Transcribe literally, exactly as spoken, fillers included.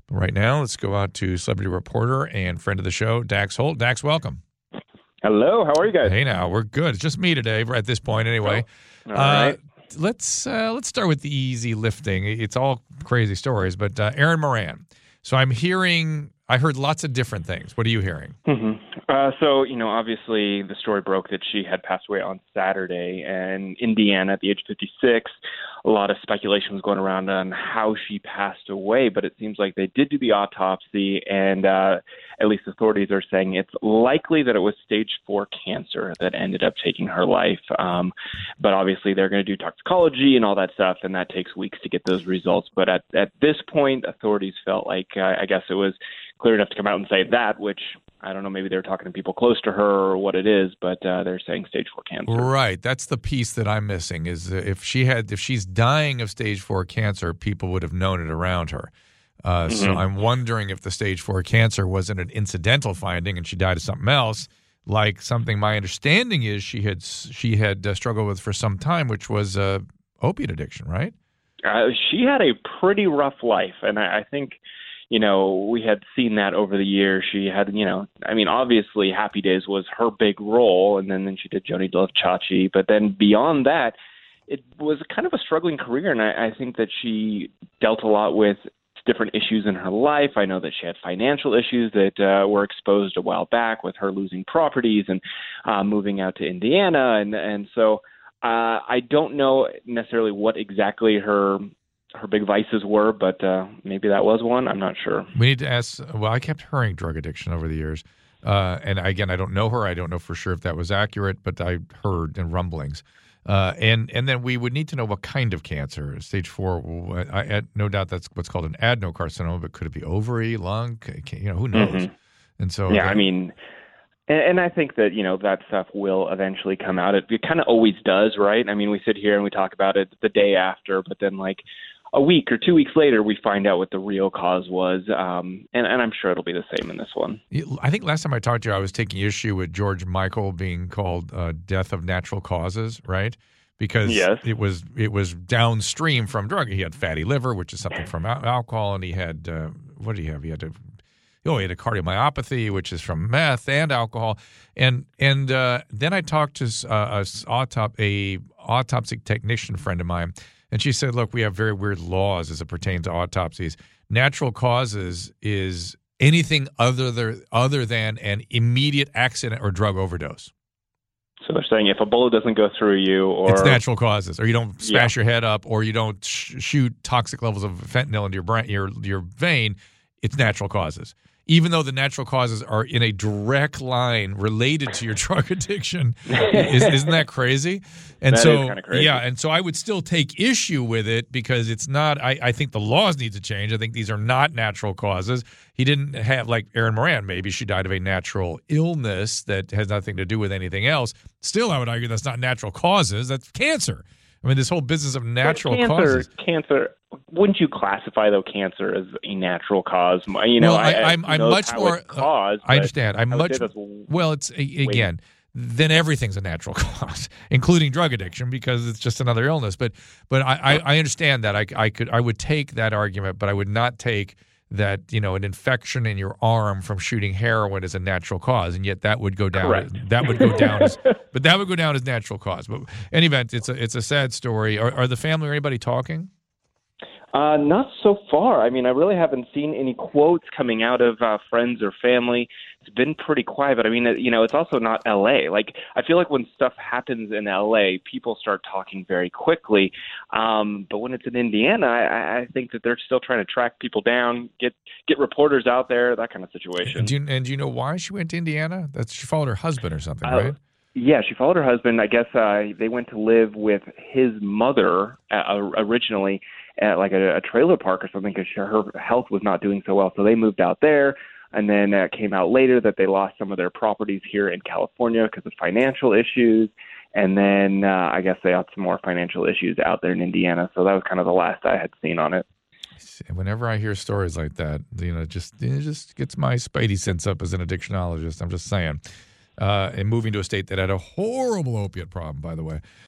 Right now, let's go out to celebrity reporter and friend of the show, Dax Holt. Dax, welcome. Hello, how are you guys? Hey, now we're good. It's just me today, at this point, anyway. Oh, all right. Uh, let's uh, let's start with the easy lifting. It's all crazy stories, but uh, Erin Moran. So I'm hearing. I heard lots of different things. What are you hearing? Mm-hmm. Uh, so, you know, obviously the story broke that she had passed away on Saturday in Indiana at the age of fifty-six. A lot of speculation was going around on how she passed away, but it seems like they did do the autopsy, and uh, at least authorities are saying it's likely that it was stage four cancer that ended up taking her life. Um, but obviously they're going to do toxicology and all that stuff, and that takes weeks to get those results. But at, at this point, authorities felt like, uh, I guess it was clear enough to come out and say that, which I don't know, maybe they're talking to people close to her or what it is, but uh, they're saying stage four cancer. Right. That's the piece that I'm missing is if she had, if she's dying of stage four cancer, people would have known it around her. Uh, mm-hmm. So I'm wondering if the stage four cancer wasn't an incidental finding and she died of something else, like something my understanding is she had she had uh, struggled with for some time, which was uh, opiate addiction, right? Uh, she had a pretty rough life, and I, I think you know, we had seen that over the years. She had, you know, I mean, obviously Happy Days was her big role, and then, then she did Joni Love Chachi. But then beyond that, it was kind of a struggling career, and I, I think that she dealt a lot with different issues in her life. I know that she had financial issues that uh, were exposed a while back with her losing properties and uh, moving out to Indiana. And, and so uh, I don't know necessarily what exactly her her big vices were, but uh, maybe that was one. I'm not sure. We need to ask, well, I kept hearing drug addiction over the years. Uh, and again, I don't know her. I don't know for sure if that was accurate, but I heard in rumblings. Uh, and and then we would need to know what kind of cancer. Stage four, I, I, no doubt that's what's called an adenocarcinoma, but could it be ovary, lung? You know, who knows? Mm-hmm. And so, yeah, that, I mean, and, and I think that, you know, that stuff will eventually come out. It, it kind of always does, right? I mean, we sit here and we talk about it the day after, but then like a week or two weeks later, we find out what the real cause was, um, and, and I'm sure it'll be the same in this one. I think last time I talked to you, I was taking issue with George Michael being called uh, death of natural causes, right? Because yes. it was it was downstream from drug. He had fatty liver, which is something from al- alcohol, and he had, uh, what did he have? He had a, oh, he had a cardiomyopathy, which is from meth and alcohol. And and uh, then I talked to uh, a, autop- a autopsy technician friend of mine, and she said, look, we have very weird laws as it pertains to autopsies. Natural causes is anything other than, other than an immediate accident or drug overdose. So they're saying if a bullet doesn't go through you, or it's natural causes, or you don't smash yeah. your head up, or you don't sh- shoot toxic levels of fentanyl into your brain, your your vein, it's natural causes. Even though the natural causes are in a direct line related to your drug addiction, is, isn't that crazy? And that so, is kind of crazy. yeah, and so I would still take issue with it because it's not. I, I think the laws need to change. I think these are not natural causes. He didn't have, like Erin Moran, maybe she died of a natural illness that has nothing to do with anything else. Still, I would argue that's not natural causes. That's cancer. I mean, this whole business of natural cancer, causes. Cancer. Wouldn't you classify though cancer as a natural cause? You know, well, I, I, I'm, I'm much more. Caused, I understand. I'm I much. Well, it's again. Then everything's a natural cause, including drug addiction, because it's just another illness. But, but I, I, I understand that. I, I could, I would take that argument, but I would not take that, you know, an infection in your arm from shooting heroin is a natural cause, and yet that would go down. Correct. That would go down as, but that would go down as natural cause. But in any event, it's a, it's a sad story. Are, are the family or anybody talking? Uh, not so far. I mean, I really haven't seen any quotes coming out of uh, friends or family. It's been pretty quiet, but I mean, you know, it's also not L A. Like, I feel like when stuff happens in L A, people start talking very quickly. Um, but when it's in Indiana, I, I think that they're still trying to track people down, get get reporters out there, that kind of situation. And do you, and do you know why she went to Indiana? That's she followed her husband or something, uh, right? Yeah, she followed her husband. I guess uh, they went to live with his mother uh, originally at like a, a trailer park or something because her health was not doing so well. So they moved out there, and then it uh, came out later that they lost some of their properties here in California because of financial issues. And then uh, I guess they had some more financial issues out there in Indiana. So that was kind of the last I had seen on it. Whenever I hear stories like that, you know, it just it just gets my spidey sense up as an addictionologist. I'm just saying. Uh, and moving to a state that had a horrible opiate problem, by the way.